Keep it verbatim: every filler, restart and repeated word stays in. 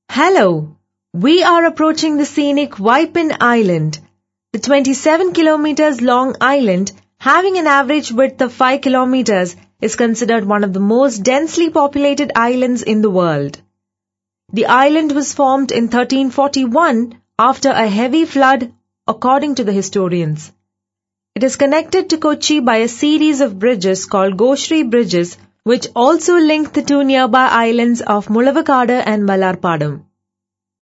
Hello! We are approaching the scenic Waipin Island. The twenty-seven kilometers long island, having an average width of five kilometers, is considered one of the most densely populated islands in the world. The island was formed in thirteen forty-one after a heavy flood, according to the historians. It is connected to Kochi by a series of bridges called Goshri Bridges, which also link the two nearby islands of Mulavakadu and Mallarpadam.